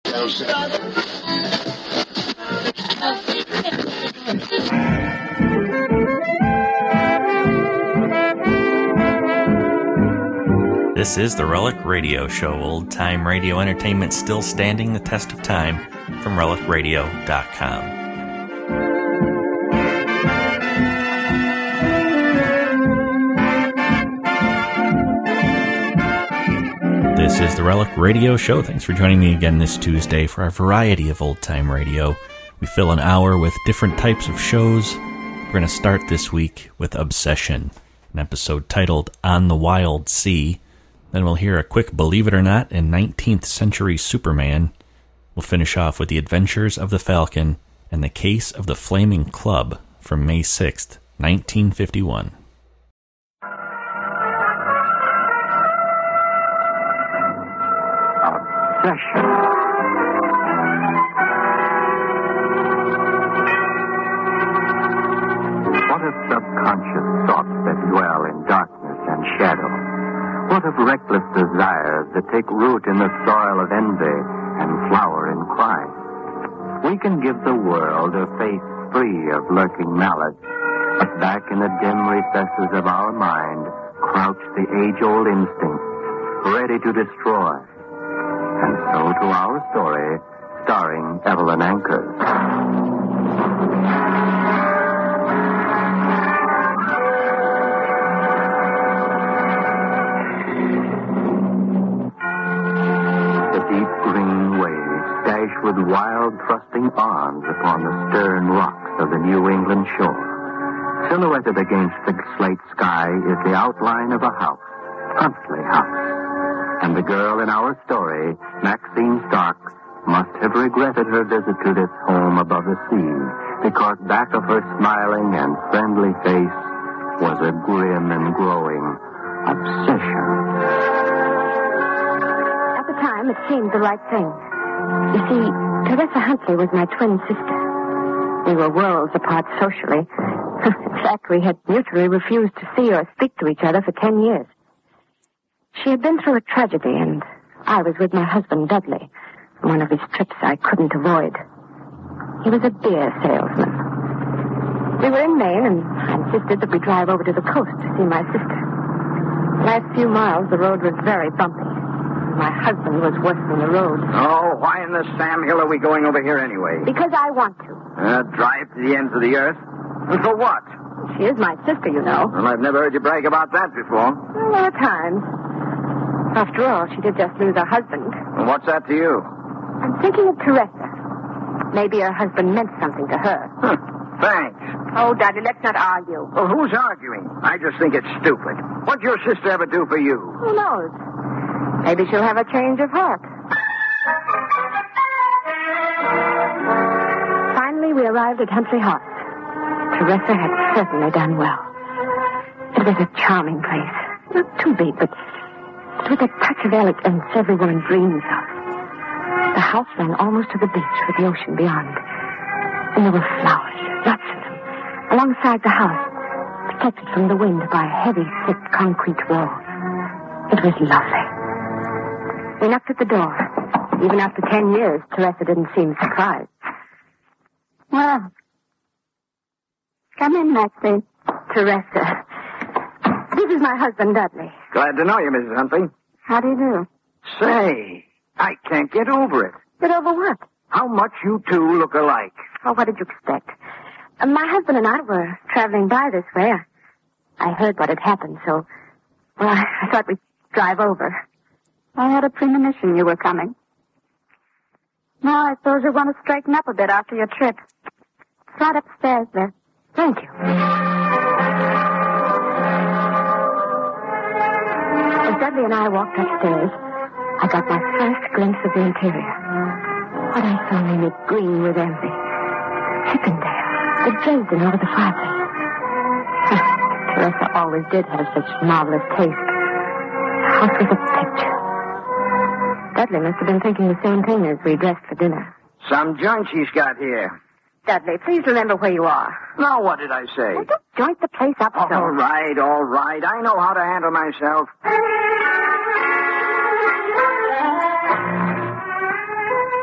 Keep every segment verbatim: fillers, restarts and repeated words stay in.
This is the Relic Radio Show, old-time radio entertainment still standing the test of time, from relic radio dot com. This is the Relic Radio Show. Thanks for joining me again this Tuesday for our variety of old-time radio. We fill an hour with different types of shows. We're going to start this week with Obsession, an episode titled On the Wild Sea. Then we'll hear a quick Believe It or Not in nineteenth century Superman. We'll finish off with The Adventures of the Falcon and The Case of the Flaming Club from May sixth, nineteen fifty-one. Obsession. What of subconscious thoughts that dwell in darkness and shadow? What of reckless desires that take root in the soil of envy and flower in crime? We can give the world a face free of lurking malice, but back in the dim recesses of our mind crouch the age-old instincts, ready to destroy. And so to our story, starring Evelyn Ankers. With wild, thrusting arms upon the stern rocks of the New England shore. Silhouetted against the slate sky is the outline of a house, Huntley House. And the girl in our story, Maxine Stark, must have regretted her visit to this home above the sea, because back of her smiling and friendly face was a grim and growing obsession. At the time, it seemed the right thing. You see, Teresa Huntley was my twin sister. We were worlds apart socially. In fact, we had mutually refused to see or speak to each other for ten years. She had been through a tragedy, and I was with my husband, Dudley, on one of his trips I couldn't avoid. He was a beer salesman. We were in Maine, and I insisted that we drive over to the coast to see my sister. The last few miles, the road was very bumpy. My husband was worse than the road. Oh, why in the Sam Hill are we going over here anyway? Because I want to. Uh, drive to the ends of the earth? And for what? She is my sister, you know. Well, I've never heard you brag about that before. Well, there are times. After all, she did just lose her husband. Well, what's that to you? I'm thinking of Teresa. Maybe her husband meant something to her. Huh. Thanks. Oh, Daddy, let's not argue. Well, who's arguing? I just think it's stupid. What'd your sister ever do for you? Who knows? Maybe she'll have a change of heart. Finally, we arrived at Huntley House. Teresa had certainly done well. It was a charming place. Not too big, but with a touch of elegance every woman dreams of. The house ran almost to the beach with the ocean beyond. And there were flowers, lots of them, alongside the house, protected from the wind by a heavy, thick concrete wall. It was lovely. We knocked at the door. Even after ten years, Teresa didn't seem surprised. Well, come in, Maxine. Teresa. This is my husband, Dudley. Glad to know you, Missus Huntley. How do you do? Say, I can't get over it. Get over what? How much you two look alike. Oh, what did you expect? Uh, my husband and I were traveling by this way. I heard what had happened, so, well, I, I thought we'd drive over. I had a premonition you were coming. Now, I suppose you'll want to straighten up a bit after your trip. It's right upstairs there. Thank you. As Dudley and I walked upstairs, I got my first glimpse of the interior. What I saw made me green with envy. Chippendale, the Dresden over the fireplace. Teresa always did have such marvelous taste. The house was a picture. Dudley must have been thinking the same thing as we dressed for dinner. Some junk she's got here. Dudley, please remember where you are. Now, what did I say? Well, don't joint the place up so. All right, all right. I know how to handle myself.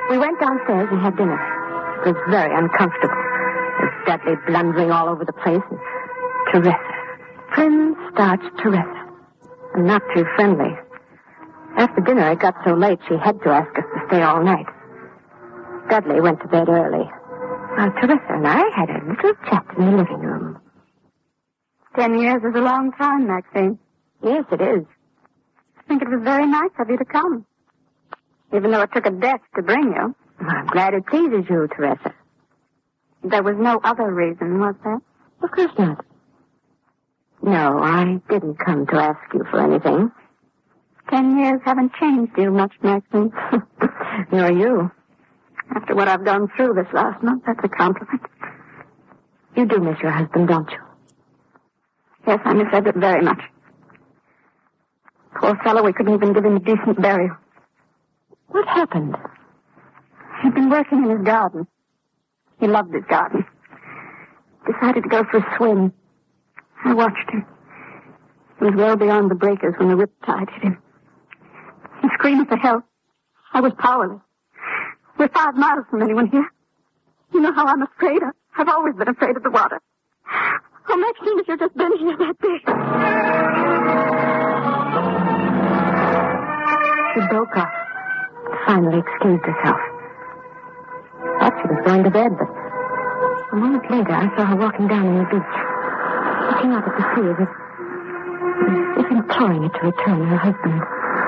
We went downstairs and had dinner. It was very uncomfortable. With Dudley blundering all over the place. And Teresa. Prim, starched Teresa. And not too friendly. After dinner, it got so late she had to ask us to stay all night. Dudley went to bed early. While Teresa and I had a little chat in the living room. Ten years is a long time, Maxine. Yes, it is. I think it was very nice of you to come. Even though it took a death to bring you. Well, I'm glad it pleases you, Teresa. There was no other reason, was there? Of course not. No, I didn't come to ask you for anything. Ten years haven't changed you much, Maxine. Nor you. After what I've gone through this last month, that's a compliment. You do miss your husband, don't you? Yes, I miss Everett very much. Poor fellow, we couldn't even give him a decent burial. What happened? He'd been working in his garden. He loved his garden. Decided to go for a swim. I watched him. He was well beyond the breakers when the riptide hit him. He screamed for help. I was powerless. We're five miles from anyone here. You know how I'm afraid. I've always been afraid of the water. Oh, Maxine, if you've just been here that day. She broke off. Finally excused herself. Thought she was going to bed, but a moment later I saw her walking down on the beach, looking up at the sea as if, as if imploring it to return to her husband.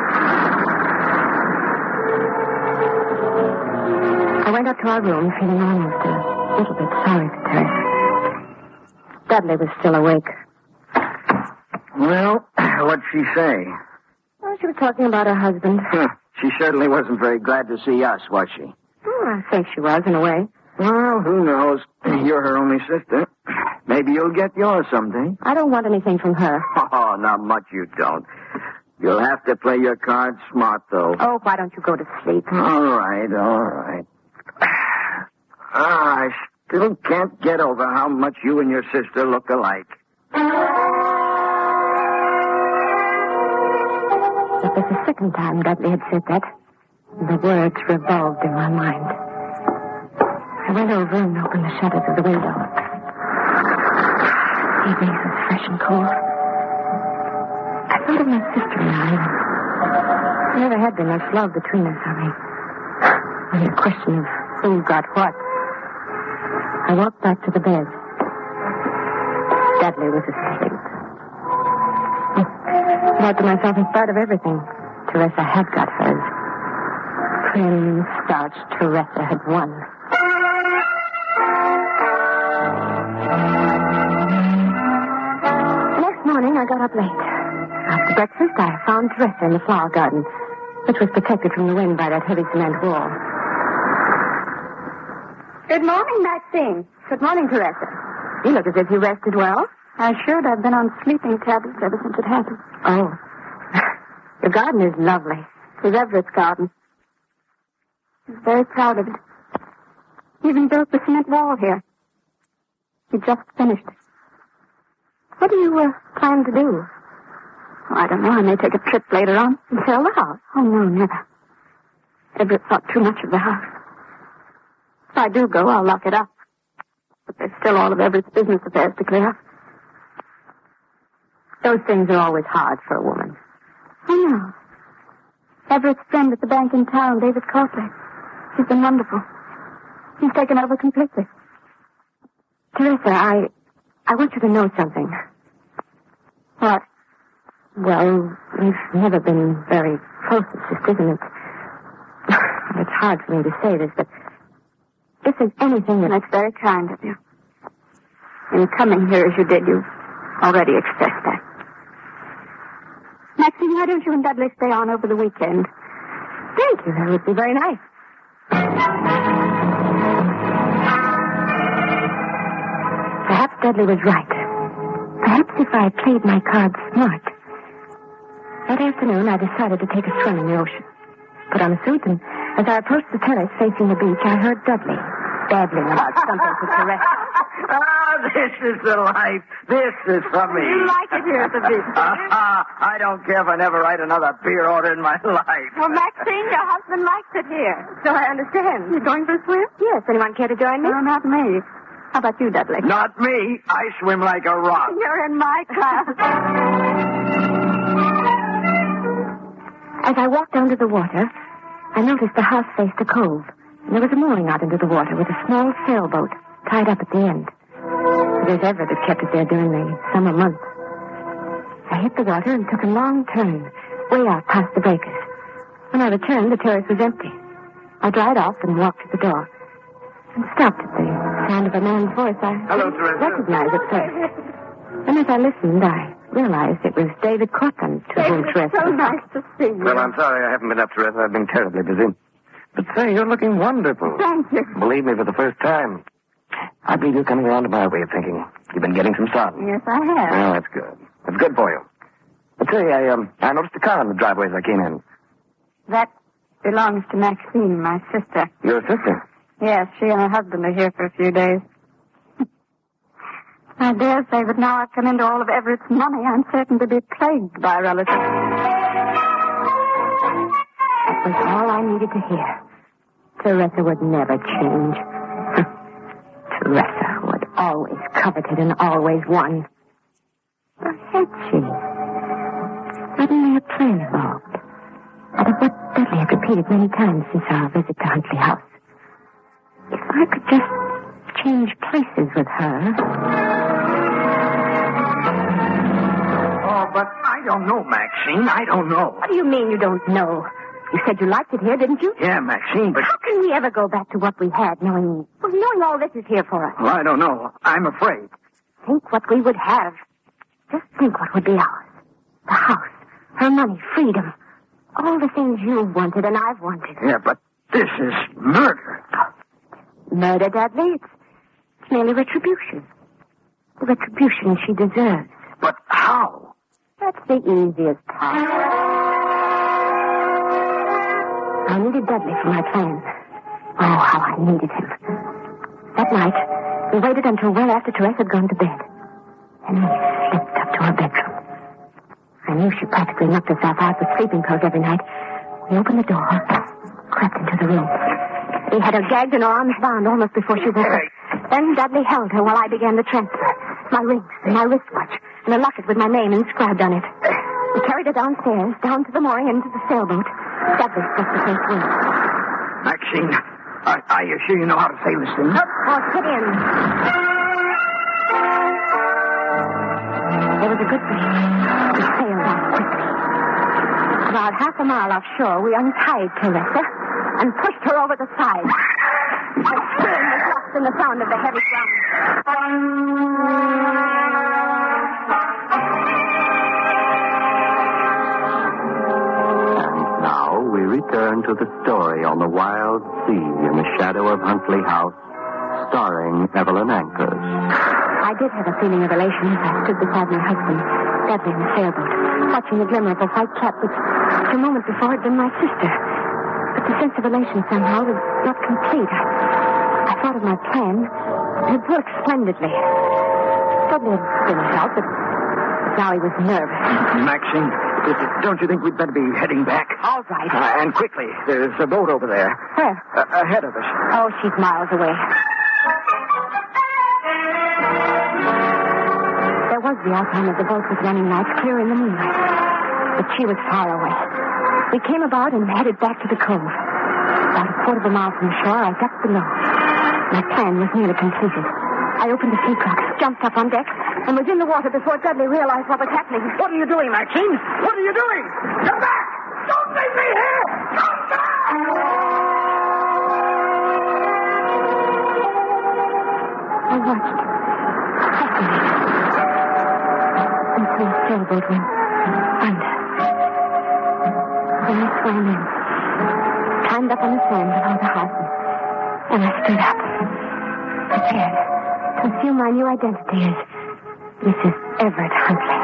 I went up to our room, feeling almost a little bit sorry for Teresa. Dudley was still awake. Well, what'd she say? Well, she was talking about her husband. Huh. She certainly wasn't very glad to see us, was she? Oh, I think she was, in a way. Well, who knows? You're her only sister. Maybe you'll get yours someday. I don't want anything from her. Oh, not much you don't. You'll have to play your cards smart, though. Oh, why don't you go to sleep? All right, all right. Ah, I still can't get over how much you and your sister look alike. It was the second time Dudley had said that. The words revolved in my mind. I went over and opened the shutters of the window. The evening was fresh and cool. I thought of my sister and I. There never had been much love between us, I mean. Only a question of who got what. I walked back to the bed. Dudley was asleep. I thought to myself, in spite of everything, Teresa had got hers. Prim, starched Teresa had won. The next morning, I got up late. After breakfast, I found Teresa in the flower garden, which was protected from the wind by that heavy cement wall. Good morning, Maxine. Good morning, Teresa. You look as if you rested well. I should. I've been on sleeping tablets ever since it happened. Oh. Your garden is lovely. It was Everett's garden. He's very proud of it. He even built the cement wall here. He just finished it. What do you uh, plan to do? Oh, I don't know. I may take a trip later on. And sell the house? Oh, no, never. Everett thought too much of the house. If I do go, I'll lock it up. But there's still all of Everett's business affairs to clear up. Those things are always hard for a woman. I know. Everett's friend at the bank in town, David Courtleigh. He's been wonderful. He's taken over completely. Teresa, I... I want you to know something. What? Well, we've never been very close as sisters, and it's... it's hard for me to say this, but... if there's anything that... That's very kind of you. In coming here as you did, you've already expressed that. Maxine, why don't you and Dudley stay on over the weekend? Thank you. That would be very nice. Perhaps Dudley was right. Perhaps if I played my cards smart. That afternoon, I decided to take a swim in the ocean. Put on a suit, and as I approached the terrace facing the beach, I heard Dudley babbling about something to Teresa. Ah, This is the life. This is for me. You like it here at the beach. I don't care if I never write another beer order in my life. Well, Maxine, your husband likes it here. So I understand. You're going for a swim? Yes. Anyone care to join me? No, not me. How about you, Dudley? Not me. I swim like a rock. You're in my class. As I walked down to the water, I noticed the house faced a cove. And there was a mooring out into the water with a small sailboat tied up at the end. It was Everett that kept it there during the summer months. I hit the water and took a long turn, way out past the breakers. When I returned, the terrace was empty. I dried off and walked to the door. And stopped at the sound of a man's voice I Hello, didn't Teresa. recognize at first. And as I listened, I realized it was David Cortland to whom Teresa So was nice to see you. Well, I'm sorry I haven't been up, Teresa. I've been terribly busy. But say, you're looking wonderful. Thank you. Believe me, for the first time. I believe you're coming around to my way of thinking. You've been getting some sun. Yes, I have. Well, that's good. That's good for you. But say, I, um, I noticed a car in the driveway as I came in. That belongs to Maxine, my sister. Your sister? Yes, she and her husband are here for a few days. I dare say that now I've come into all of Everett's money, I'm certain to be plagued by relatives. That was all I needed to hear. Teresa would never change. Teresa, who had always coveted and always won. Or had she? Suddenly a plan evolved. Out of what Dudley had repeated many times since our visit to Huntley House. If I could just change places with her. Oh, but I don't know, Maxine. I don't know. What do you mean you don't know? You said you liked it here, didn't you? Yeah, Maxine, but... How can we ever go back to what we had, knowing, well, knowing all this is here for us? Well, I don't know. I'm afraid. Think what we would have. Just think what would be ours. The house, her money, freedom. All the things you've wanted and I've wanted. Yeah, but this is murder. Murder, Dudley? It's, it's merely retribution. The retribution she deserves. But how? That's the easiest part. I needed Dudley for my plan. Oh, how I needed him. That night, we waited until well after Teresa had gone to bed. And we slipped up to her bedroom. I knew she practically knocked herself out with sleeping pills every night. We opened the door, crept into the room. We had her gagged and her arms bound almost before she woke up. Then Dudley held her while I began the transfer. My rings and my wristwatch and a locket with my name inscribed on it. We carried her downstairs, down to the mooring and into the sailboat. Dudley just the first wing. Maxine, are, are you sure you know how to sail this thing? Of course, get in. There was a good breeze. We sailed out quickly. About half a mile offshore, we untied Teresa and pushed her over the side. Her scream was lost in the sound of the heavy drum. And now we return to the story on the wild sea in the shadow of Huntley House, starring Evelyn Ankers. I did have a feeling of elation as I stood beside my husband, Dudley in the sailboat, watching the glimmer of a white cap which, a moment before, had been my sister. But the sense of elation somehow was not complete. I, I thought of my plan. It had worked splendidly. Dudley had been a help, but now he was nervous. Maxine, don't you think we'd better be heading back? All right. Uh, and quickly. There's a boat over there. Where? Uh, ahead of us. Oh, she's miles away. There was the outline of the boat with running lights clear in the moonlight. But she was far away. We came about and headed back to the cove. About a quarter of a mile from the shore, I ducked below. My plan was nearly completed. I opened the sea cocks, jumped up on deck, and was in the water before Dudley realized what was happening. What are you doing, Maxine? What are you doing? Come back! Don't leave me here! Come back! I watched, fascinated, until the sailboat went under. Then I swam in, climbed up on the sand below the house, and I stood up, prepared to assume my new identity as Missus Everett Huntley.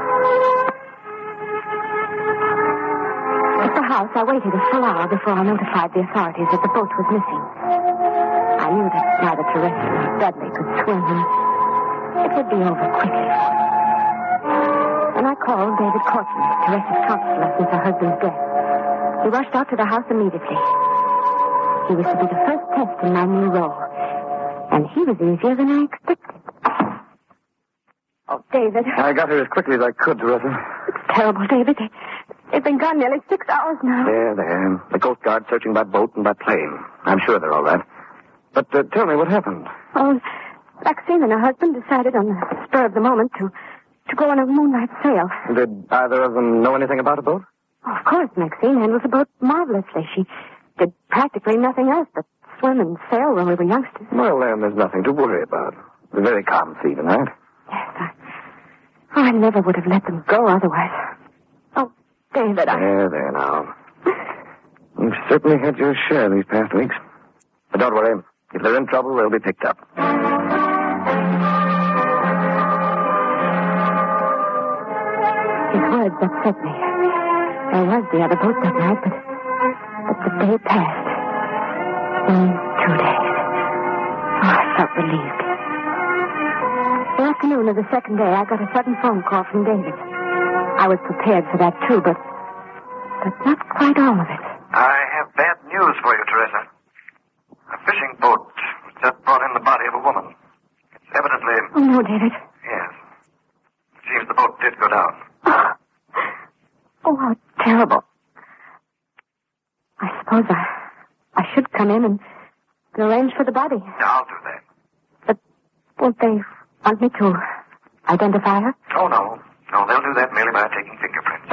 At the house, I waited a full hour before I notified the authorities that the boat was missing. I knew that neither Teresa nor Dudley could swim, and it would be over quickly. When I called David Courtney, Teresa's counselor since her husband's death, he rushed out to the house immediately. He was to be the first test in my new role, and he was easier than I expected. Oh, David. I got here as quickly as I could, Teresa. It's terrible, David. They, they've been gone nearly six hours now. There, there. The Coast Guard searching by boat and by plane. I'm sure they're all right. But uh, tell me what happened. Oh, Maxine and her husband decided on the spur of the moment to, to go on a moonlight sail. Did either of them know anything about a boat? Oh, of course, Maxine handles the boat marvelously. She did practically nothing else but swim and sail when we were youngsters. Well, then, there's nothing to worry about. It's a very calm sea tonight. Yes, I... Oh, I never would have let them go otherwise. Oh, David, I... There, there now. You've certainly had your share these past weeks. But don't worry. If they're in trouble, they'll be picked up. His words upset me. There was the other boat that night, but, but the day passed. In two days. Oh, I felt relieved. The afternoon of the second day, I got a sudden phone call from David. I was prepared for that, too, but, but not quite all of it. I have bad news for you, Teresa. A fishing boat just brought in the body of a woman. It's evidently... Oh, no, David. Yes. It seems the boat did go down. Oh, oh how terrible. I suppose I, I should come in and arrange for the body. I'll do that. But won't they want me to identify her? Oh, no. No, they'll do that merely by taking fingerprints.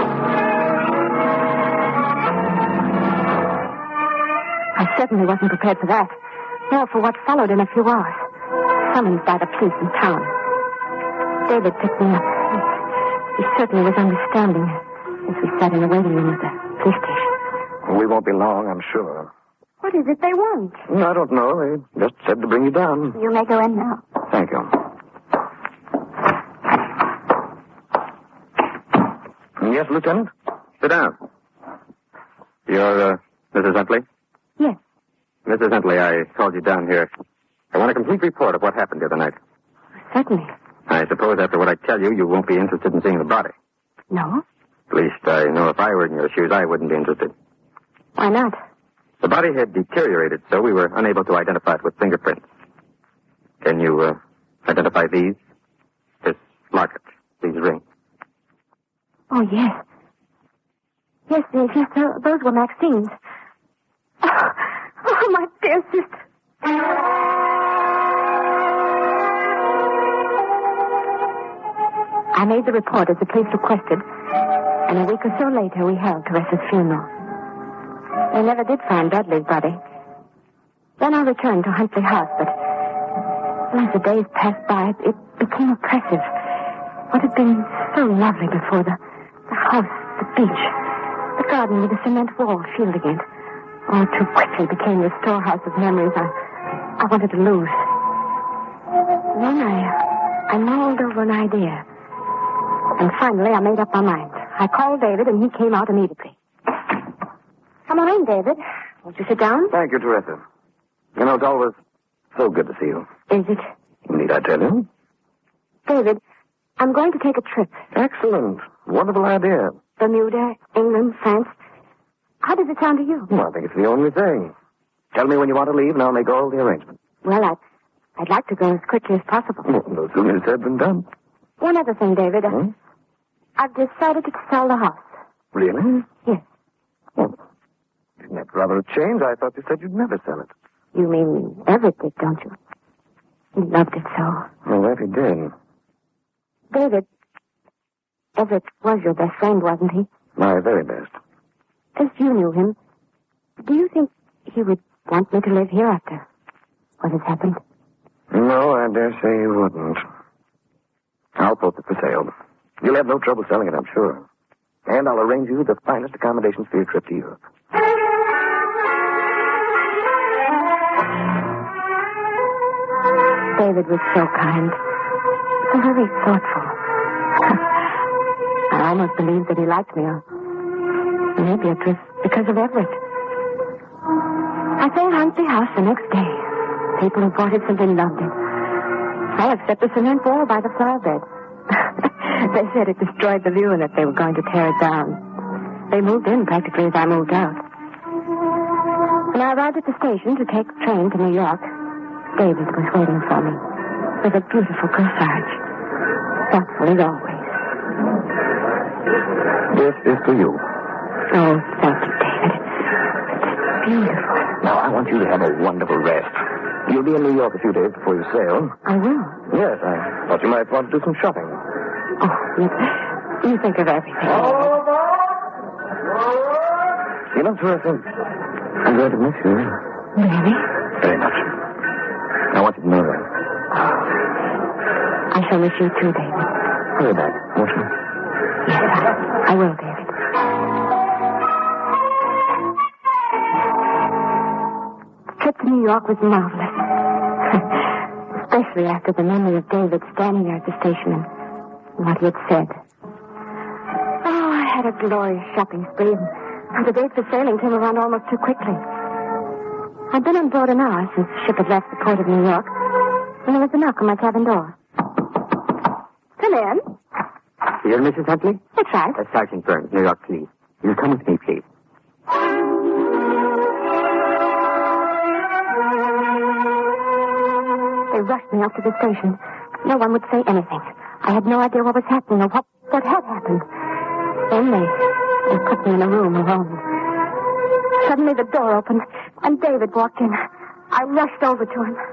I certainly wasn't prepared for that, nor for what followed in a few hours. Summoned by the police in town. David picked me up. He, he certainly was understanding as we sat in the waiting room of the police station. We won't be long, I'm sure. What is it they want? I don't know. They just said to bring you down. You may go in now. Thank you. Yes, Lieutenant? Sit down. You're, uh, Missus Huntley? Yes. Missus Huntley, I called you down here. I want a complete report of what happened the other night. Certainly. I suppose after what I tell you, you won't be interested in seeing the body. No? At least I know if I were in your shoes, I wouldn't be interested. Why not? The body had deteriorated, so we were unable to identify it with fingerprints. Can you, uh, identify these? This locket, these rings? Oh, yes. Yes, yes, yes, uh, those were Maxine's. Oh, oh, my dear sister. I made the report as the police requested, and a week or so later we held Teresa's funeral. They never did find Dudley's body. Then I returned to Huntley House, but as the days passed by, it, it became oppressive. What had been so lovely before, the, the house, the beach, the garden with the cement wall shielding it, all too quickly became the storehouse of memories I, I wanted to lose. Then I, I mulled over an idea. And finally, I made up my mind. I called David, and he came out immediately. Come on in, David. Won't you sit down? Thank you, Teresa. You know, it's always so good to see you. Is it? Need I tell you? David, I'm going to take a trip. Excellent. Wonderful idea. Bermuda, England, France. How does it sound to you? Well, I think it's the only thing. Tell me when you want to leave, and I'll make all the arrangements. Well, I'd, I'd like to go as quickly as possible. Well, no sooner said than done. One other thing, David. Hmm? I've decided to sell the house. Really? Yes. Well, isn't that rather a change? I thought you said you'd never sell it. You mean Everett did, don't you? He loved it so. Well, that he did. David, Everett was your best friend, wasn't he? My very best. As you knew him, do you think he would want me to live here after what has happened? No, I dare say he wouldn't. I'll post it for sale. You'll have no trouble selling it, I'm sure. And I'll arrange you the finest accommodations for your trip to Europe. David was so kind. So very thoughtful. I almost believed that he liked me. Or maybe it was because of Everett. I sold Huntley House the next day. People who bought it simply loved it. I upset the cement wall by the flower bed. They said it destroyed the view and that they were going to tear it down. They moved in practically as I moved out. When I arrived at the station to take the train to New York, David was waiting for me with a beautiful corsage, thoughtful as always. This is to you. Oh, thank you, David. It's beautiful. Now, I want you to have a wonderful rest. You'll be in New York a few days before you sail. I will. Yes, I thought you might want to do some shopping. Oh, you, you think of everything. You know, Teresa, I'm going to miss you. Really? Very much. I want you to know that. I shall miss you too, David. Hurry back, won't you? Yes, I, I will, David. The trip to New York was marvelous. Especially after the memory of David standing there at the station and what he had said. Oh, I had a glorious shopping spree, and the date for sailing came around almost too quickly. I'd been on board an hour since the ship had left the port of New York, and there was a knock on my cabin door. Come in. You're Missus Huntley? That's right. Uh, Sergeant Burns, New York Police. You'll come with me, please. They rushed me off to the station. No one would say anything. I had no idea what was happening or what, what had happened. Then they, they put me in a room alone. Suddenly the door opened, and David walked in. I rushed over to him.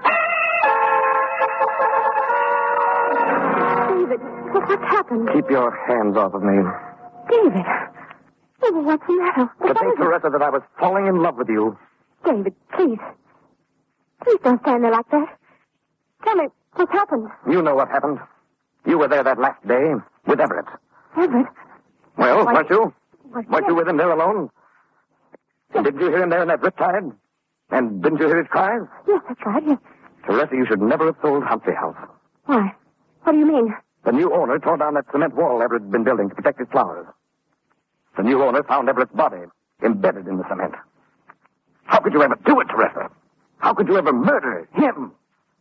David, what, what's happened? Keep your hands off of me. David. David, what's the matter? To What think, is it? Teresa, that I was falling in love with you. David, please. Please don't stand there like that. Tell me, what's happened? You know what happened. You were there that last day with Everett. Everett? Well, Why- weren't you? What, Weren't you with him there alone? And didn't you hear him there in that riptide? And didn't you hear his cries? Yes, that's right. Yes. Teresa, you should never have sold Humphrey House. Why? What do you mean? The new owner tore down that cement wall Everett had been building to protect his flowers. The new owner found Everett's body embedded in the cement. How could you ever do it, Teresa? How could you ever murder him?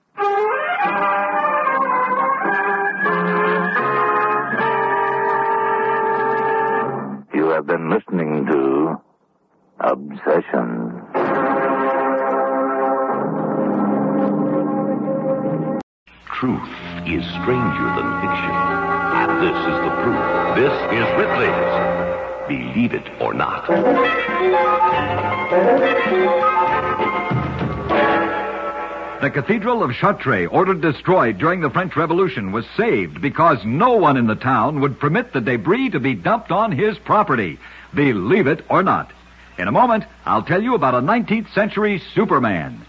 You have been listening to Obsession. Truth is stranger than fiction. And this is the proof. This is Ripley's Believe It or Not. The Cathedral of Chartres, ordered destroyed during the French Revolution, was saved because no one in the town would permit the debris to be dumped on his property. Believe it or not. In a moment, I'll tell you about a nineteenth century Superman.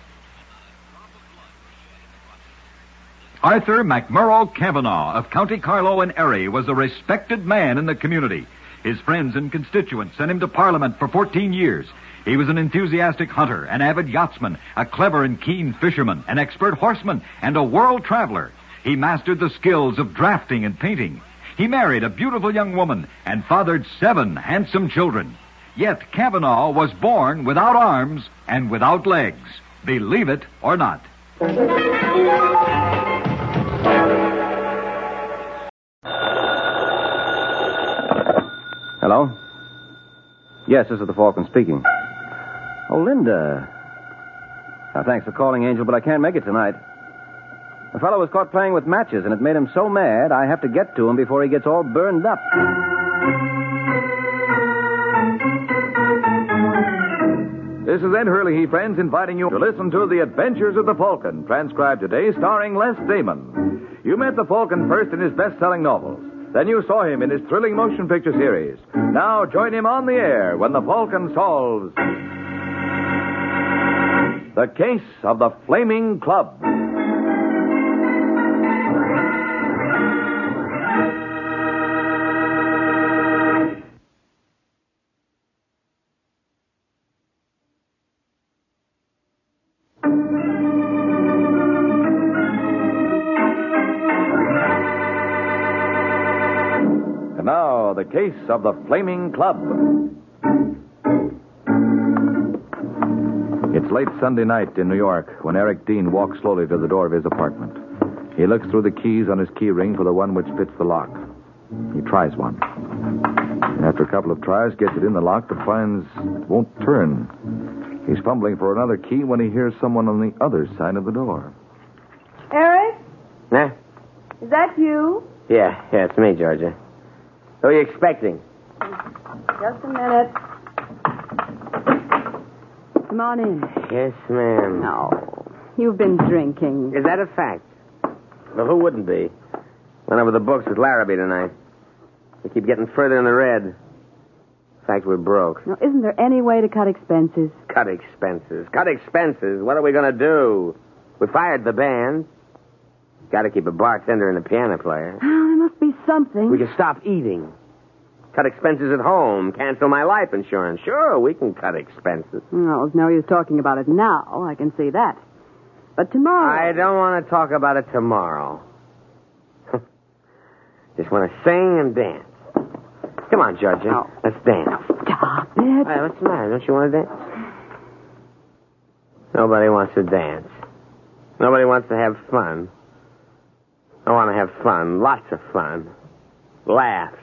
Arthur McMurrough Cavanaugh of County Carlow and Erie was a respected man in the community. His friends and constituents sent him to Parliament for fourteen years. He was an enthusiastic hunter, an avid yachtsman, a clever and keen fisherman, an expert horseman, and a world traveler. He mastered the skills of drafting and painting. He married a beautiful young woman and fathered seven handsome children. Yet Cavanaugh was born without arms and without legs. Believe it or not. Hello? Yes, this is the Falcon speaking. Oh, Linda. Now, thanks for calling, Angel, but I can't make it tonight. The fellow was caught playing with matches, and it made him so mad I have to get to him before he gets all burned up. This is Ed Hurley, friends, inviting you to listen to The Adventures of the Falcon, transcribed today, starring Les Damon. You met the Falcon first in his best-selling novels. Then you saw him in his thrilling motion picture series. Now join him on the air when the Falcon solves The Case of the Flaming Club. And now, The Case of the Flaming Club. It's late Sunday night in New York when Eric Dean walks slowly to the door of his apartment. He looks through the keys on his key ring for the one which fits the lock. He tries one. After a couple of tries, gets it in the lock, but finds it won't turn. He's fumbling for another key when he hears someone on the other side of the door. Eric? Nah? Is that you? Yeah, yeah, it's me, Georgia. Who are you expecting? Just a minute. Come on in. Yes, ma'am. No. You've been drinking. Is that a fact? Well, who wouldn't be? Went over the books with Larrabee tonight. We keep getting further in the red. In fact, we're broke. Now, isn't there any way to cut expenses? Cut expenses. Cut expenses. What are we going to do? We fired the band. Got to keep a bartender and a piano player. Oh, there must be something. We can stop eating. Cut expenses at home. Cancel my life insurance. Sure, we can cut expenses. No, there's no use talking about it now. I can see that. But tomorrow... I don't want to talk about it tomorrow. Just want to sing and dance. Come on, Georgia. Oh. Let's dance. Stop it. Hey, what's the matter? Don't you want to dance? Nobody wants to dance. Nobody wants to have fun. I want to have fun. Lots of fun. Laughs.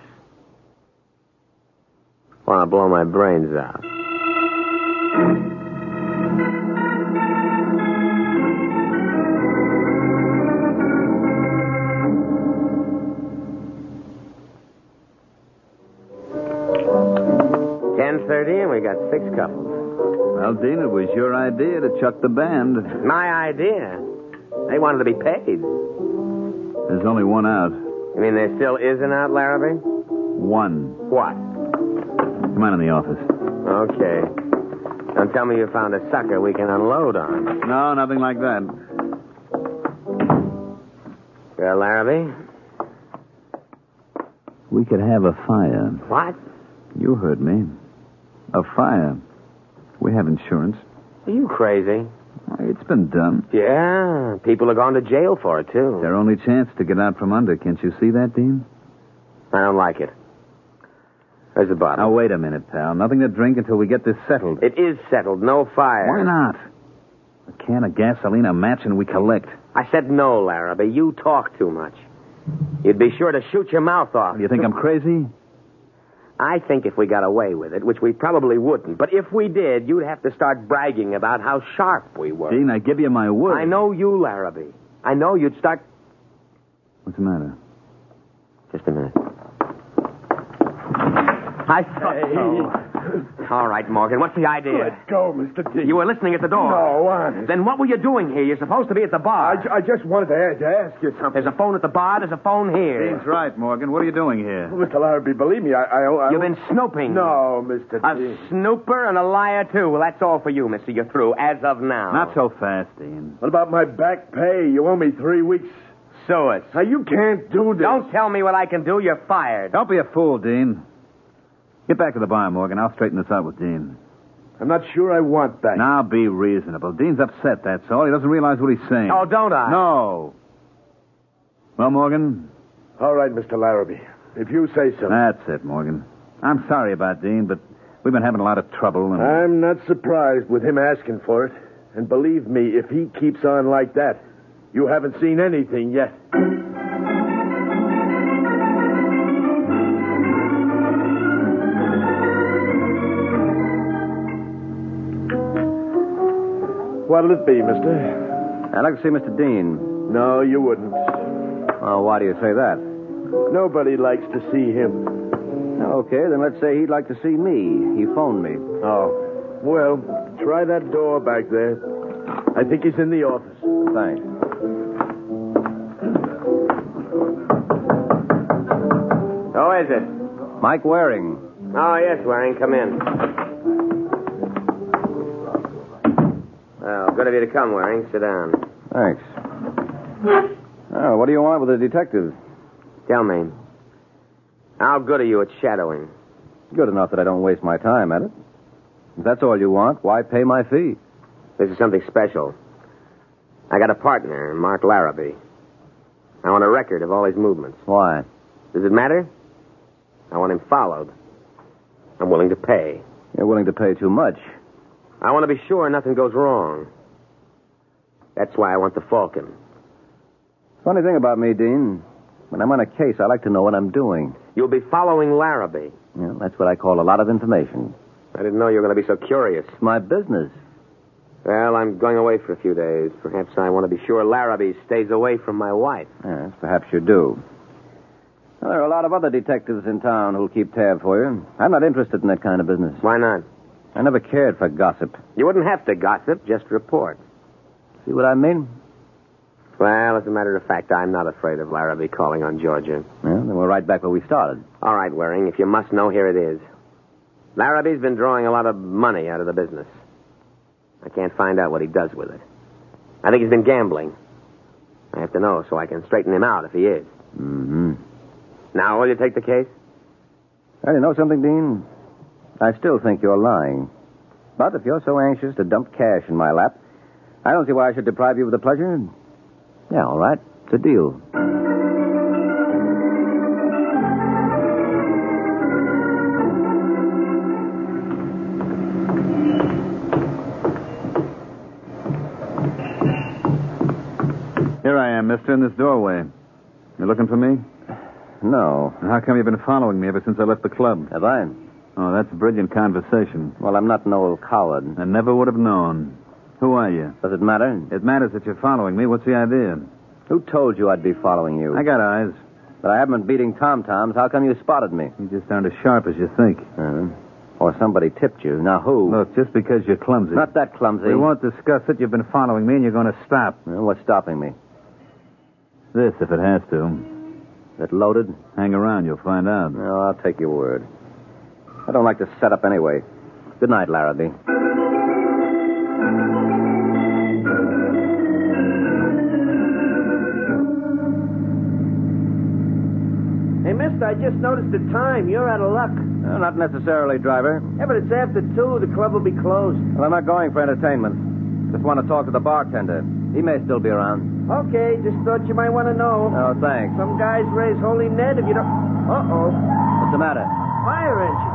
I want to blow my brains out. ten thirty, and we got six couples. Well, Dean, it was your idea to chuck the band. My idea. They wanted to be paid. There's only one out. You mean there still is an out, Larrabee? One. What? Come on in the office. Okay. Don't tell me you found a sucker we can unload on. No, nothing like that. Well, Larrabee? We could have a fire. What? You heard me. A fire. We have insurance. Are you crazy? It's been done. Yeah, people are going to jail for it, too. Their only chance to get out from under. Can't you see that, Dean? I don't like it. Where's the bottle? Now, wait a minute, pal. Nothing to drink until we get this settled. It is settled. No fire. Why not? A can of gasoline, a match, and we collect. I said no, Larrabee. You talk too much. You'd be sure to shoot your mouth off. You think I'm crazy? I think if we got away with it, which we probably wouldn't, but if we did, you'd have to start bragging about how sharp we were. Dean, I give you my word. I know you, Larrabee. I know you'd start... What's the matter? Just a minute. I thought Hey. so. All right, Morgan, what's the idea? Let go, Mister D. You were listening at the door. No, honest. Then what were you doing here? You're supposed to be at the bar. I, I just wanted to ask, to ask you something. There's a phone at the bar. There's a phone here. Dean's right, Morgan. What are you doing here? Well, Mister Larrabee, believe me, I... I, I You've been snooping. No, Mister A D. snooper and a liar, too. Well, that's all for you, mister. You're through, as of now. Not so fast, Dean. What about my back pay? You owe me three weeks. So it. Now, you can't do this. Don't tell me what I can do. You're fired. Don't be a fool, Dean. Get back to the bar, Morgan. I'll straighten this out with Dean. I'm not sure I want that. Now be reasonable. Dean's upset, that's all. He doesn't realize what he's saying. Oh, don't I? No. Well, Morgan? All right, Mister Larrabee. If you say so. That's it, Morgan. I'm sorry about Dean, but we've been having a lot of trouble. And... I'm not surprised with him asking for it. And believe me, if he keeps on like that, you haven't seen anything yet. What'll it be, mister? I'd like to see Mister Dean. No, you wouldn't. Oh, why do you say that? Nobody likes to see him. Okay, then let's say he'd like to see me. He phoned me. Oh. Well, try that door back there. I think he's in the office. Thanks. Who is it? Mike Waring. Oh, yes, Waring. Come in. Well, good of you to come, Waring. Sit down. Thanks. Oh, what do you want with the detectives? Tell me, how good are you at shadowing? Good enough that I don't waste my time at it. If that's all you want, why pay my fee? This is something special. I got a partner, Mark Larrabee. I want a record of all his movements. Why? Does it matter? I want him followed. I'm willing to pay. You're willing to pay too much. I want to be sure nothing goes wrong. That's why I want the Falcon. Funny thing about me, Dean. When I'm on a case, I like to know what I'm doing. You'll be following Larrabee. Yeah, that's what I call a lot of information. I didn't know you were going to be so curious. It's my business. Well, I'm going away for a few days. Perhaps I want to be sure Larrabee stays away from my wife. Yes, perhaps you do. Well, there are a lot of other detectives in town who'll keep tab for you. I'm not interested in that kind of business. Why not? I never cared for gossip. You wouldn't have to gossip, just report. See what I mean? Well, as a matter of fact, I'm not afraid of Larrabee calling on Georgia. Well, then we're right back where we started. All right, Waring, if you must know, here it is. Larrabee's been drawing a lot of money out of the business. I can't find out what he does with it. I think he's been gambling. I have to know so I can straighten him out if he is. Mm-hmm. Now, will you take the case? Well, you know something, Dean? I still think you're lying. But if you're so anxious to dump cash in my lap, I don't see why I should deprive you of the pleasure. Yeah, all right. It's a deal. Here I am, mister, in this doorway. You looking for me? No. How come you've been following me ever since I left the club? Have I? Oh, that's brilliant conversation. Well, I'm not no coward. I never would have known. Who are you? Does it matter? It matters that you're following me. What's the idea? Who told you I'd be following you? I got eyes. But I haven't been beating tom-toms. How come you spotted me? You just aren't as sharp as you think. Uh, or somebody tipped you. Now, who? Look, just because you're clumsy. Not that clumsy. We won't discuss it. You've been following me, and you're going to stop. Well, what's stopping me? This, if it has to. It loaded? Hang around. You'll find out. No, I'll take your word. I don't like to set up anyway. Good night, Larrabee. Hey, mister, I just noticed the time. You're out of luck. No, not necessarily, driver. Yeah, but it's after two. The club will be closed. Well, I'm not going for entertainment. Just want to talk to the bartender. He may still be around. Okay, just thought you might want to know. Oh, thanks. Some guys raise holy Ned if you don't... Uh-oh. What's the matter? Fire engines.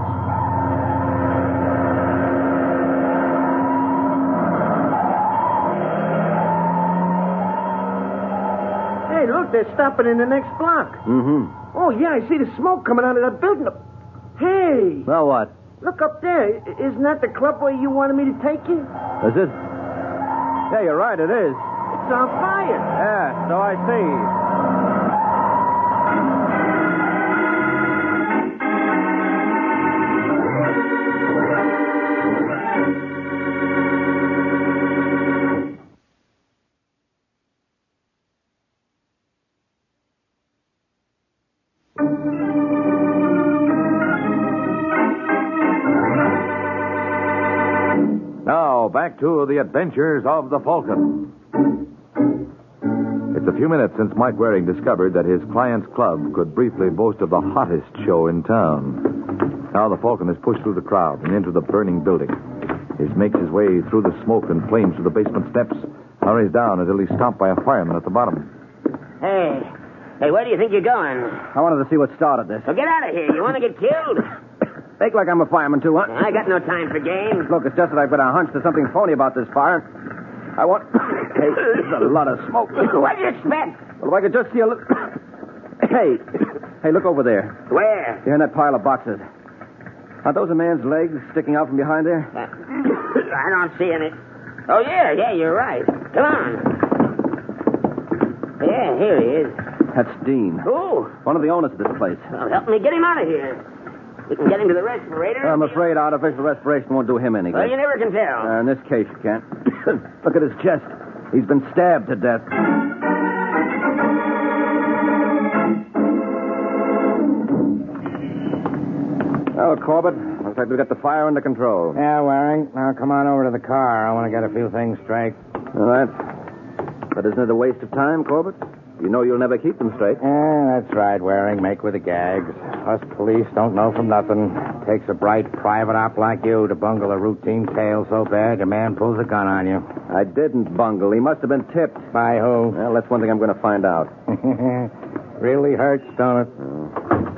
Hey, look, they're stopping in the next block. Mm-hmm. Oh, yeah, I see the smoke coming out of that building. Hey! Well, what? Look up there. Isn't that the club where you wanted me to take you? Is it? Yeah, you're right, it is. It's on fire. Yeah, so I see. Now, back to the adventures of the Falcon. It's a few minutes since Mike Waring discovered that his client's club could briefly boast of the hottest show in town. Now the Falcon is pushed through the crowd and into the burning building. He makes his way through the smoke and flames to the basement steps, hurries down until he's stopped by a fireman at the bottom. Hey, hey, where do you think you're going? I wanted to see what started this. Well, get out of here. You want to get killed? Make like I'm a fireman, too, huh? I got no time for games. Look, it's just that I've got a hunch there's something phony about this fire. I want... Hey, there's a lot of smoke. What do you expect? Well, if I could just see a little... Hey, hey, look over there. Where? Behind that pile of boxes. Aren't those a man's legs sticking out from behind there? Uh, I don't see any. Oh, yeah, yeah, you're right. Come on. Yeah, here he is. That's Dean. Who? One of the owners of this place. Well, help me get him out of here. We can get him to the respirator. I'm afraid artificial respiration won't do him any good. Well, you never can tell. Uh, in this case, you can't. Look at his chest. He's been stabbed to death. Oh, Corbett, looks like we've got the fire under control. Yeah, Waring. Now come on over to the car. I want to get a few things straight. All right. But isn't it a waste of time, Corbett? You know you'll never keep them straight. Yeah, that's right, Waring. Make with the gags. Us police don't know from nothing. Takes a bright private op like you to bungle a routine tale so bad your man pulls a gun on you. I didn't bungle. He must have been tipped. By who? Well, that's one thing I'm going to find out. Really hurts, don't it? Oh.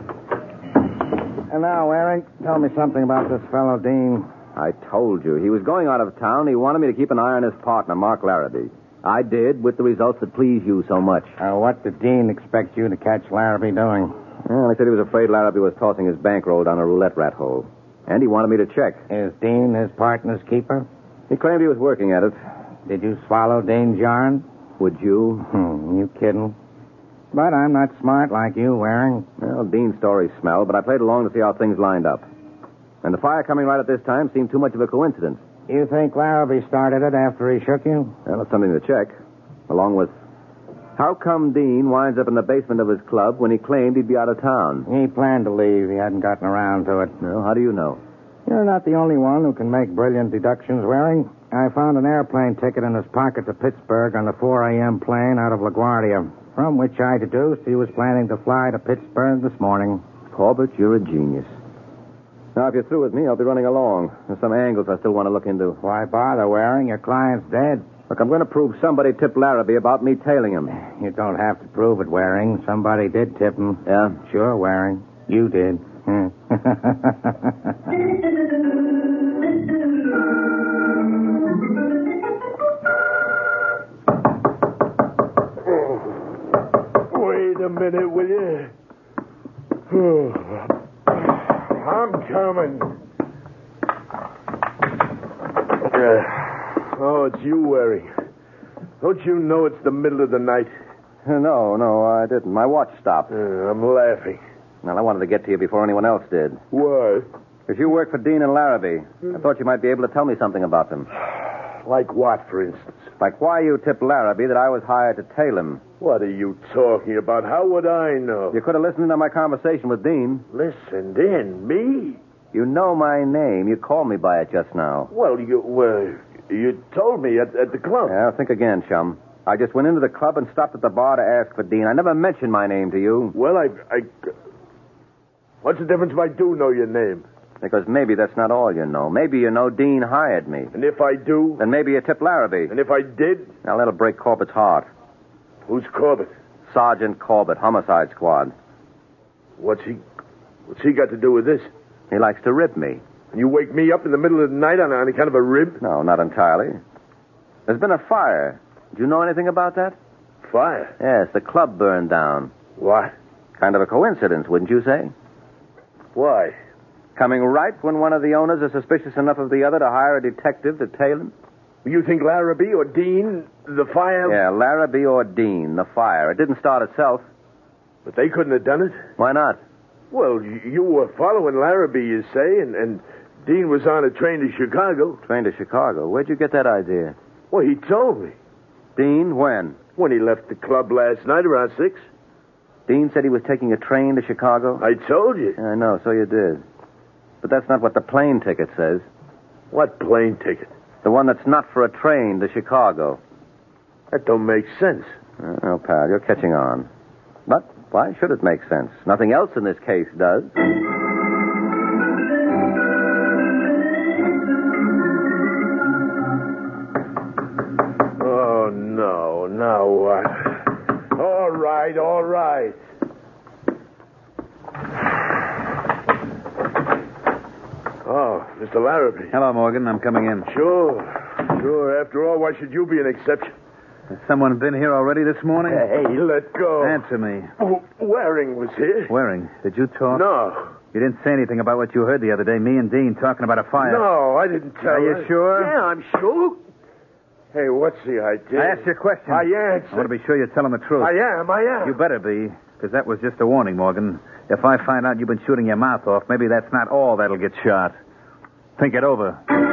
And now, Waring, tell me something about this fellow, Dean. I told you. He was going out of town. He wanted me to keep an eye on his partner, Mark Larrabee. I did, with the results that please you so much. Uh, what did Dean expect you to catch Larrabee doing? Well, he said he was afraid Larrabee was tossing his bankroll down a roulette rat hole. And he wanted me to check. Is Dean his partner's keeper? He claimed he was working at it. Did you swallow Dean's yarn? Would you? Hmm, you kidding? But I'm not smart like you, Waring. Well, Dean's story smelled, but I played along to see how things lined up. And the fire coming right at this time seemed too much of a coincidence. You think Larrabee started it after he shook you? Well, it's something to check. Along with, how come Dean winds up in the basement of his club when he claimed he'd be out of town? He planned to leave. He hadn't gotten around to it. No, how do you know? You're not the only one who can make brilliant deductions, Waring. I found an airplane ticket in his pocket to Pittsburgh on the four a.m. plane out of LaGuardia, from which I deduced he was planning to fly to Pittsburgh this morning. Corbett, you're a genius. Now, if you're through with me, I'll be running along. There's some angles I still want to look into. Why bother, Waring? Your client's dead. Look, I'm going to prove somebody tipped Larrabee about me tailing him. You don't have to prove it, Waring. Somebody did tip him. Yeah? Sure, Waring. You did. Wait a minute, will you? I'm coming. Uh, oh, it's you, Waring. Don't you know it's the middle of the night? No, no, I didn't. My watch stopped. Uh, I'm laughing. Well, I wanted to get to you before anyone else did. Why? If you work for Dean and Larrabee, I thought you might be able to tell me something about them. Like what, for instance? Like why you tipped Larrabee that I was hired to tail him. What are you talking about? How would I know? You could have listened to my conversation with Dean. Listened in? Me? You know my name. You called me by it just now. Well, you well, you told me at, at the club. Yeah, think again, chum. I just went into the club and stopped at the bar to ask for Dean. I never mentioned my name to you. Well, I... I what's the difference if I do know your name? Because maybe that's not all you know. Maybe you know Dean hired me. And if I do? Then maybe you tipped Larrabee. And if I did? Now, that'll break Corbett's heart. Who's Corbett? Sergeant Corbett, Homicide Squad. What's he... What's he got to do with this? He likes to rib me. And you wake me up in the middle of the night on any kind of a rib? No, not entirely. There's been a fire. Do you know anything about that? Fire? Yes, the club burned down. What? Kind of a coincidence, wouldn't you say? Why? Coming right when one of the owners is suspicious enough of the other to hire a detective to tail him? You think Larrabee or Dean, the fire... Yeah, Larrabee or Dean, the fire. It didn't start itself. But they couldn't have done it? Why not? Well, you, you were following Larrabee, you say, and, and Dean was on a train to Chicago. Train to Chicago? Where'd you get that idea? Well, he told me. Dean, when? When he left the club last night around six. Dean said he was taking a train to Chicago? I told you. I know, so you did. But that's not what the plane ticket says. What plane ticket? The one that's not for a train to Chicago. That don't make sense. Oh, pal, you're catching on. But why should it make sense? Nothing else in this case does. Oh, no. Now what? All right, all right. Oh, Mister Larrabee. Hello, Morgan. I'm coming in. Sure. Sure. After all, why should you be an exception? Has someone been here already this morning? Hey, let go. Answer me. Oh, Waring was here. Waring, did you talk? No. You didn't say anything about what you heard the other day, me and Dean talking about a fire. No, I didn't tell Are you her. sure? Yeah, I'm sure. Hey, what's the idea? I asked you a question. I answered. I want to be sure you're telling the truth. I am, I am. You better be, because that was just a warning, Morgan. If I find out you've been shooting your mouth off, maybe that's not all that'll get shot. Think it over.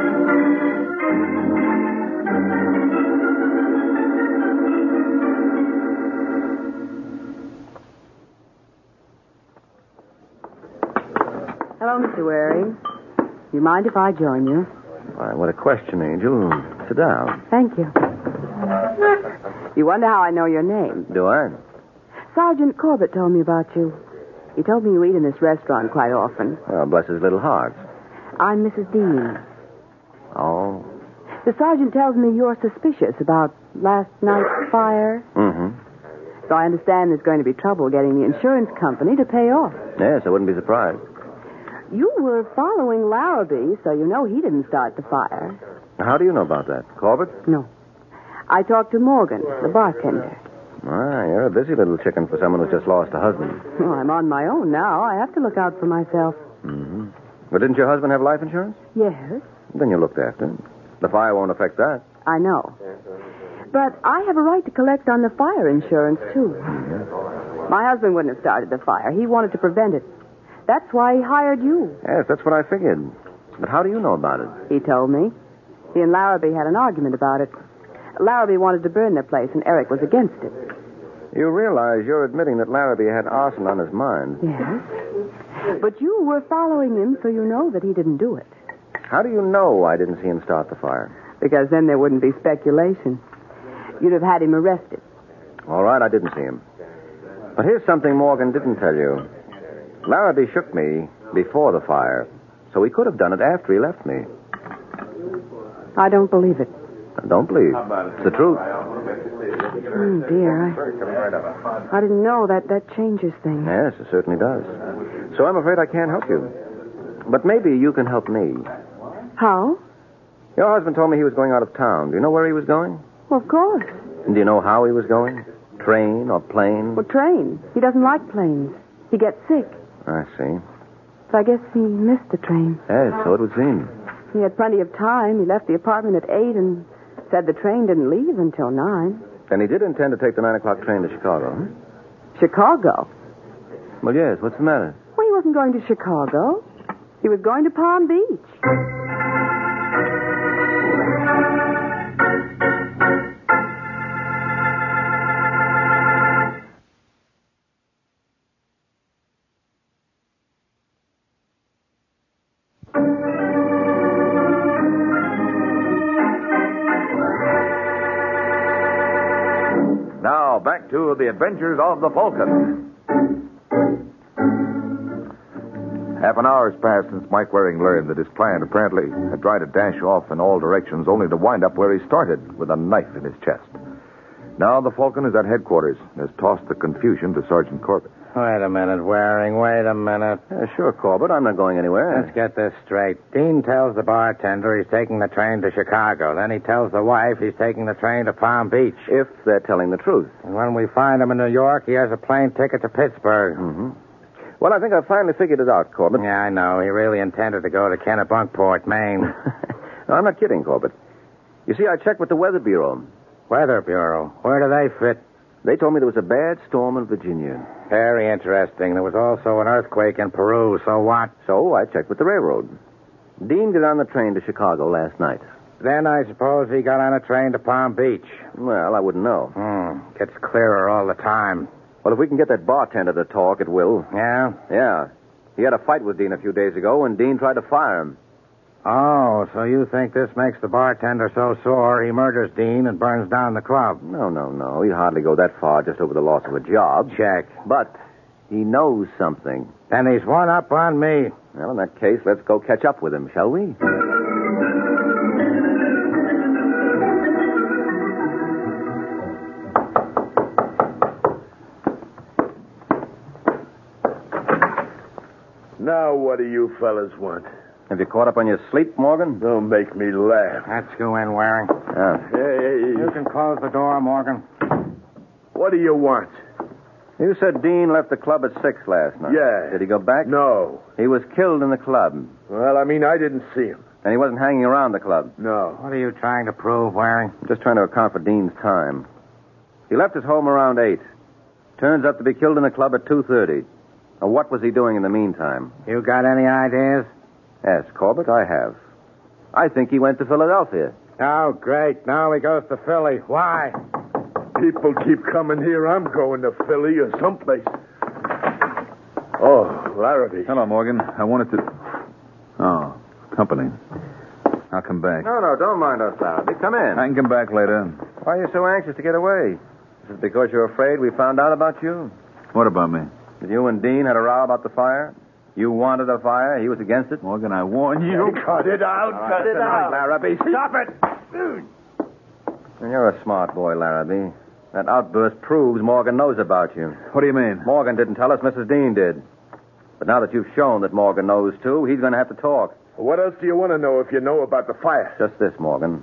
Hello, Mister Waring. You mind if I join you? Why, what a question, Angel. Sit down. Thank you. You wonder how I know your name. Do I? Sergeant Corbett told me about you. He told me you eat in this restaurant quite often. Oh, bless his little heart. I'm Missus Dean. Oh. The sergeant tells me you're suspicious about last night's fire. Mm-hmm. So I understand there's going to be trouble getting the insurance company to pay off. Yes, I wouldn't be surprised. You were following Larrabee, so you know he didn't start the fire. How do you know about that? Corbett? No. I talked to Morgan, the bartender. Ah, you're a busy little chicken for someone who's just lost a husband. Well, I'm on my own now. I have to look out for myself. Mm-hmm. But didn't your husband have life insurance? Yes. Then you looked after him. The fire won't affect that. I know. But I have a right to collect on the fire insurance, too. Mm-hmm. My husband wouldn't have started the fire. He wanted to prevent it. That's why he hired you. Yes, that's what I figured. But how do you know about it? He told me. He and Larrabee had an argument about it. Larrabee wanted to burn their place, and Eric was against it. You realize you're admitting that Larrabee had arson on his mind. Yes. But you were following him, so you know that he didn't do it. How do you know I didn't see him start the fire? Because then there wouldn't be speculation. You'd have had him arrested. All right, I didn't see him. But here's something Morgan didn't tell you. Larrabee shook me before the fire, so he could have done it after he left me. I don't believe it. Don't believe. It's the truth. Oh, dear. I, I didn't know that that changes things. Yes, it certainly does. So I'm afraid I can't help you. But maybe you can help me. How? Your husband told me he was going out of town. Do you know where he was going? Well, of course. And do you know how he was going? Train or plane? Well, train. He doesn't like planes. He gets sick. I see. So I guess he missed the train. Yes, so it would seem. He had plenty of time. He left the apartment at eight and said the train didn't leave until nine. Then he did intend to take the nine o'clock train to Chicago, huh? Chicago? Well, yes. What's the matter? Well, he wasn't going to Chicago. He was going to Palm Beach. Now, back to the adventures of the Falcon. Half an hour has passed since Mike Waring learned that his client apparently had tried to dash off in all directions only to wind up where he started, with a knife in his chest. Now the Falcon is at headquarters and has tossed the confusion to Sergeant Corbett. Wait a minute, Waring. Wait a minute. Uh, sure, Corbett. I'm not going anywhere. Let's get this straight. Dean tells the bartender he's taking the train to Chicago. Then he tells the wife he's taking the train to Palm Beach. If they're telling the truth. And when we find him in New York, he has a plane ticket to Pittsburgh. Mm-hmm. Well, I think I've finally figured it out, Corbett. Yeah, I know. He really intended to go to Kennebunkport, Maine. No, I'm not kidding, Corbett. You see, I checked with the Weather Bureau. Weather Bureau? Where do they fit? They told me there was a bad storm in Virginia. Very interesting. There was also an earthquake in Peru. So what? So I checked with the railroad. Dean got on the train to Chicago last night. Then I suppose he got on a train to Palm Beach. Well, I wouldn't know. Hmm. Gets clearer all the time. Well, if we can get that bartender to talk, it will. Yeah? Yeah. He had a fight with Dean a few days ago, and Dean tried to fire him. Oh, so you think this makes the bartender so sore he murders Dean and burns down the club? No, no, no. He'd hardly go that far just over the loss of a job. Check. But he knows something. Then he's one up on me. Well, in that case, let's go catch up with him, shall we? Now, what do you fellas want? Have you caught up on your sleep, Morgan? Don't make me laugh. Let's go in, Waring. Yeah. Hey. You can close the door, Morgan. What do you want? You said Dean left the club at six last night. Yeah. Did he go back? No. He was killed in the club. Well, I mean, I didn't see him. And he wasn't hanging around the club. No. What are you trying to prove, Waring? I'm just trying to account for Dean's time. He left his home around eight. Turns up to be killed in the club at two thirty. Now, what was he doing in the meantime? You got any ideas? Yes, Corbett, I have. I think he went to Philadelphia. Oh, great. Now he goes to Philly. Why? People keep coming here. I'm going to Philly or someplace. Oh, Larrabee. Hello, Morgan. I wanted to... Oh, company. I'll come back. No, no, don't mind us, Larrabee. Come in. I can come back later. Why are you so anxious to get away? Is it because you're afraid we found out about you? What about me? That you and Dean had a row about the fire? You wanted a fire. He was against it. Morgan, I warn you. Hey, cut it out. All cut right, it out. Larrabee. Stop it. And you're a smart boy, Larrabee. That outburst proves Morgan knows about you. What do you mean? Morgan didn't tell us. Missus Dean did. But now that you've shown that Morgan knows, too, he's going to have to talk. What else do you want to know if you know about the fire? Just this, Morgan.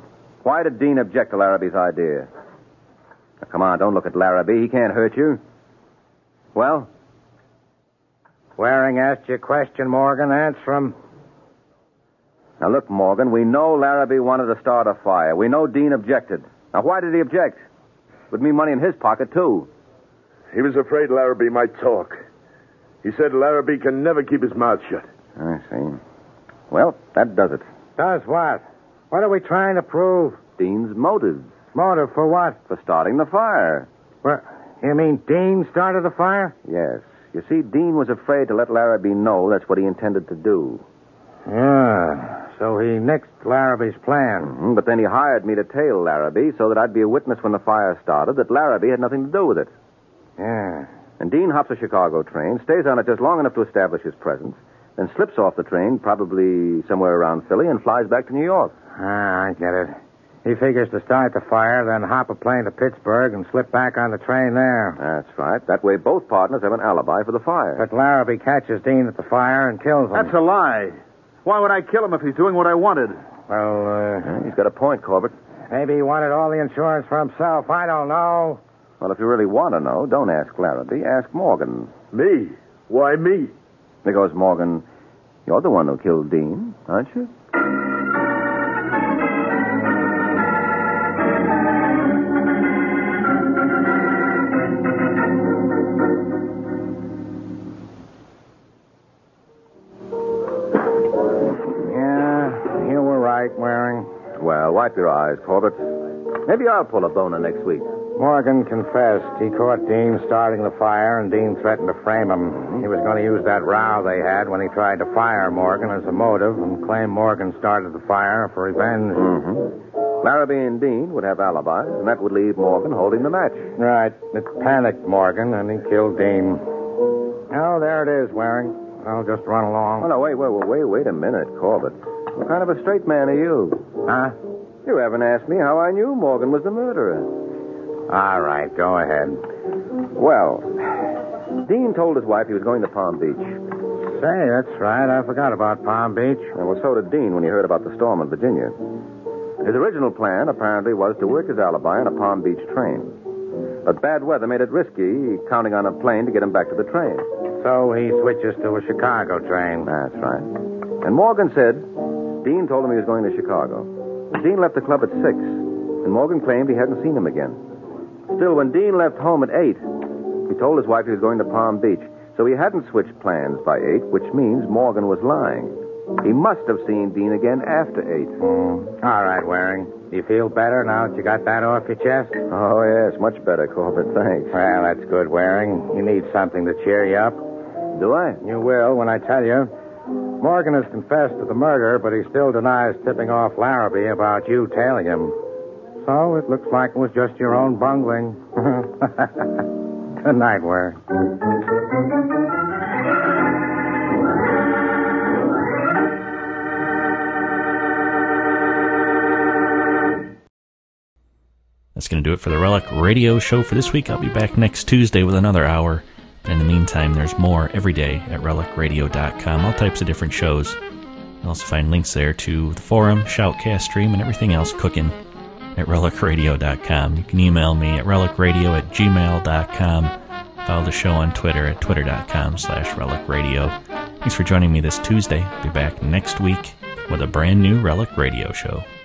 Why did Dean object to Larrabee's idea? Now, come on, don't look at Larrabee. He can't hurt you. Well? Waring asked you a question, Morgan. Answer him. Now, look, Morgan, we know Larrabee wanted to start a fire. We know Dean objected. Now, why did he object? Would mean money in his pocket, too. He was afraid Larrabee might talk. He said Larrabee can never keep his mouth shut. I see. Well, that does it. Does what? What are we trying to prove? Dean's motives. Motive for what? For starting the fire. What? You mean Dean started the fire? Yes. You see, Dean was afraid to let Larrabee know that's what he intended to do. Yeah. So he nixed Larrabee's plan. Mm-hmm, but then he hired me to tail Larrabee so that I'd be a witness when the fire started that Larrabee had nothing to do with it. Yeah. And Dean hops a Chicago train, stays on it just long enough to establish his presence, then slips off the train, probably somewhere around Philly, and flies back to New York. Ah, I get it. He figures to start the fire, then hop a plane to Pittsburgh and slip back on the train there. That's right. That way both partners have an alibi for the fire. But Larrabee catches Dean at the fire and kills him. That's a lie. Why would I kill him if he's doing what I wanted? Well, uh... Yeah, he's got a point, Corbett. Maybe he wanted all the insurance for himself. I don't know. Well, if you really want to know, don't ask Larrabee. Ask Morgan. Me? Why me? Because, Morgan, you're the one who killed Dean, aren't you? Yeah, you were right, Waring. Well, wipe your eyes, Corbett. Maybe I'll pull a boner next week. Morgan confessed. He caught Dean starting the fire, and Dean threatened to frame him. He was going to use that row they had when he tried to fire Morgan as a motive and claim Morgan started the fire for revenge. Mm-hmm. Larrabee and Dean would have alibis, and that would leave Morgan holding the match. Right. It panicked Morgan, and he killed Dean. Oh, there it is, Waring. I'll just run along. Oh, no, wait, wait, wait, wait, wait a minute, Corbett. What kind of a straight man are you? Huh? You haven't asked me how I knew Morgan was the murderer. All right, go ahead. Well, Dean told his wife he was going to Palm Beach. Say, that's right. I forgot about Palm Beach. Well, so did Dean when he heard about the storm in Virginia. His original plan, apparently, was to work his alibi on a Palm Beach train. But bad weather made it risky, counting on a plane to get him back to the train. So he switches to a Chicago train. That's right. And Morgan said Dean told him he was going to Chicago. Dean left the club at six, and Morgan claimed he hadn't seen him again. Still, when Dean left home at eight, he told his wife he was going to Palm Beach, so he hadn't switched plans by eight, which means Morgan was lying. He must have seen Dean again after eight. Mm. All right, Waring. Do you feel better now that you got that off your chest? Oh, yes, much better, Corbett, thanks. Well, that's good, Waring. You need something to cheer you up. Do I? You will when I tell you. Morgan has confessed to the murder, but he still denies tipping off Larrabee about you tailing him. So it looks like it was just your own bungling. Good night, Waring. That's going to do it for the Relic Radio Show for this week. I'll be back next Tuesday with another hour. But in the meantime, there's more every day at relic radio dot com. All types of different shows. You'll also find links there to the forum, Shoutcast Stream, and everything else cooking at relic radio dot com. You can email me at relic radio at gmail dot com. Follow the show on Twitter at twitter dot com slash relic radio. Thanks for joining me this Tuesday. I'll be back next week with a brand new Relic Radio Show.